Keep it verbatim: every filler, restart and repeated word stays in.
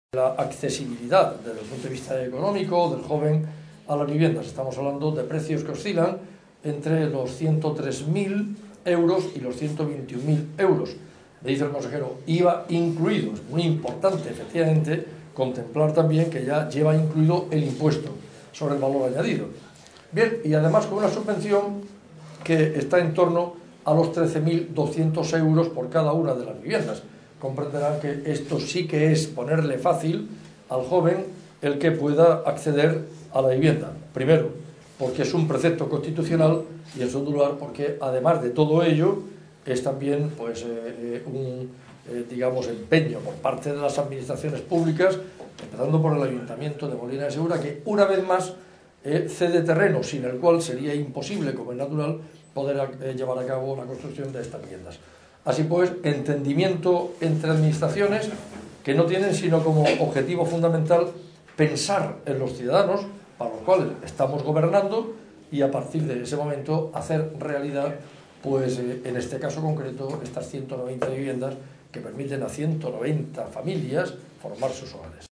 La accesibilidad desde el punto de vista económico del joven a las viviendas. Estamos hablando de precios que oscilan entre los ciento tres mil euros y los ciento veintiún mil euros. Me dice el consejero, I V A incluido. Es muy importante, efectivamente, contemplar también que ya lleva incluido el impuesto sobre el valor añadido. Bien, y además con una subvención que está en torno a los trece mil doscientos euros por cada una de las viviendas. Comprenderán que esto sí que es ponerle fácil al joven el que pueda acceder a la vivienda. Primero, porque es un precepto constitucional, y en segundo lugar, porque además de todo ello, es también pues, eh, un eh, digamos, empeño por parte de las administraciones públicas, empezando por el Ayuntamiento de Molina de Segura, que una vez más eh, cede terreno, sin el cual sería imposible, como es natural, poder eh, llevar a cabo la construcción de estas viviendas. Así pues, entendimiento entre administraciones que no tienen sino como objetivo fundamental pensar en los ciudadanos para los cuales estamos gobernando y a partir de ese momento hacer realidad, pues eh, en este caso concreto, estas ciento noventa viviendas que permiten a ciento noventa familias formar sus hogares.